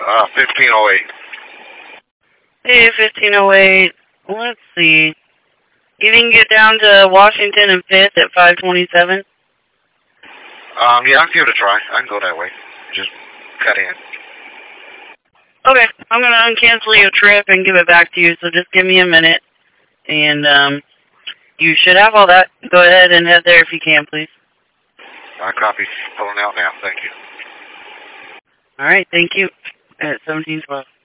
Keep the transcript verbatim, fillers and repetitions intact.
Uh, fifteen oh eight. Hey, fifteen oh eight. Let's see. You can get down to Washington and fifth at five twenty-seven? Um, yeah, I'll give it a try. I can go that way. Just cut in. Okay, I'm going to uncancel your trip and give it back to you, so just give me a minute. And um, you should have all that. Go ahead and head there if you can, please. I copy. Pulling out now. Thank you. All right, thank you. At seventeen twelve.